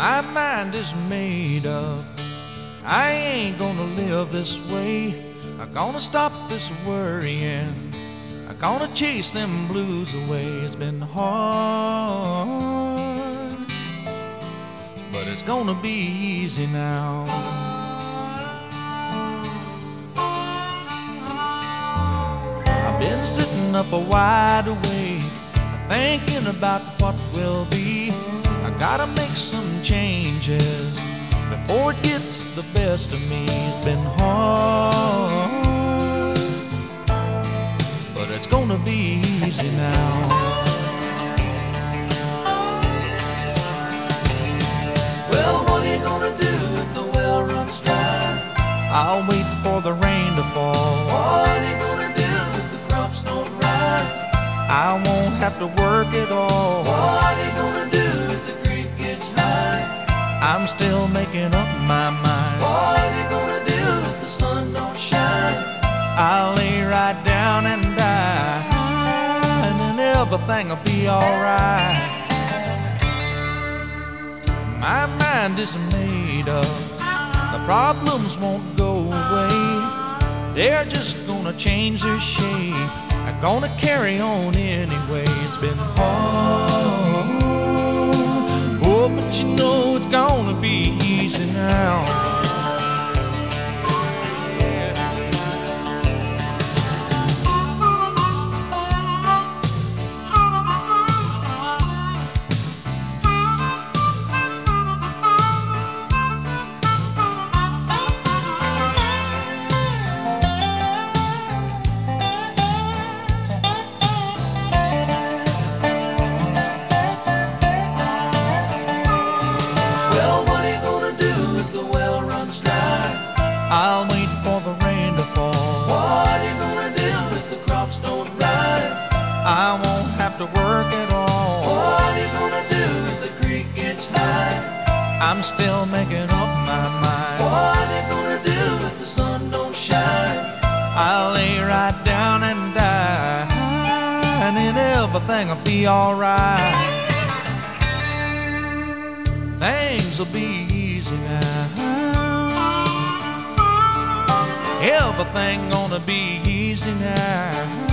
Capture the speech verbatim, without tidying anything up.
My mind is made up. I ain't gonna live this way. I'm gonna stop this worrying. I'm gonna chase them blues away. It's been hard, but it's gonna be easy now. I've been sitting up a wide awake, thinking about what will be. I gotta make some changes before it gets the best of me. It's been hard, but it's gonna be easy now. Well, what are you gonna do if the well runs dry? I'll wait for the rain to fall. What are you gonna do if the crops don't rise? I won't have to work at all. What are you gonna do if the creek gets high? I'm still making up my mind. What are you gonna do if the sun don't shine? I'll lay right down and die, and then everything'll be alright. My mind is made up. The problems won't go away. They're just gonna change their shape. I'm gonna carry on anyway. It's been hard, oh, but you know it's gonna be easy now. I'll wait for the rain to fall. What are you gonna do if the crops don't rise? I won't have to work at all. What are you gonna do if the creek gets high? I'm still making up my mind. What are you gonna do if the sun don't shine? I'll lay right down and die, and then everything'll be alright. Things'll be easy now. Everything gonna be easy now.